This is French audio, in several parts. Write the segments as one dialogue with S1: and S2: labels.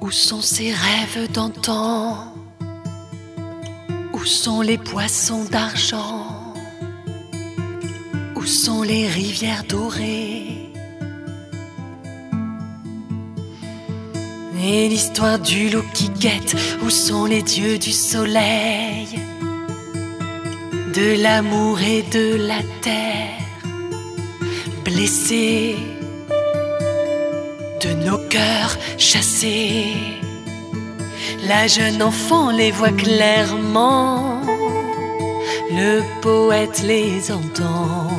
S1: Où sont ces rêves d'antan? Où sont les poissons d'argent? Où sont les rivières dorées? Et l'histoire du loup qui guette, où sont les dieux du soleil, de l'amour et de la terre, blessés, de nos cœurs chassés? La jeune enfant les voit clairement, le poète les entend.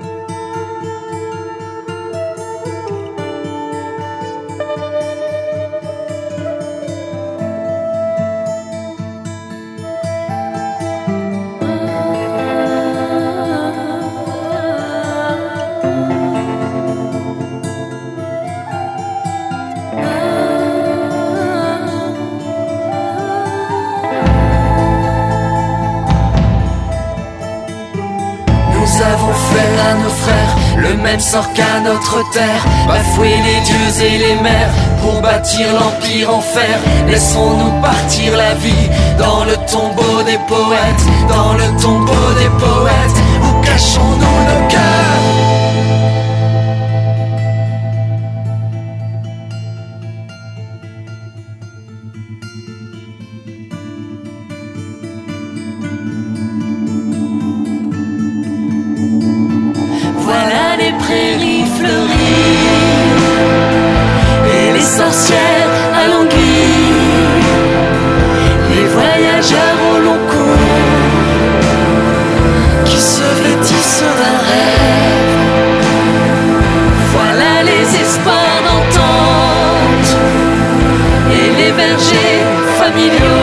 S2: Nous avons fait à nos frères le même sort qu'à notre terre, bafouer les dieux et les mers pour bâtir l'empire en fer. Laissons-nous partir la vie dans le tombeau des poètes, dans le tombeau des poètes. Où cachons-nous nos cœurs?
S1: Voilà les prairies fleuries et les sorcières à l'anguille, les voyageurs au long cours qui se vêtissent d'un rêve. Voilà les espoirs d'entente et les bergers familiaux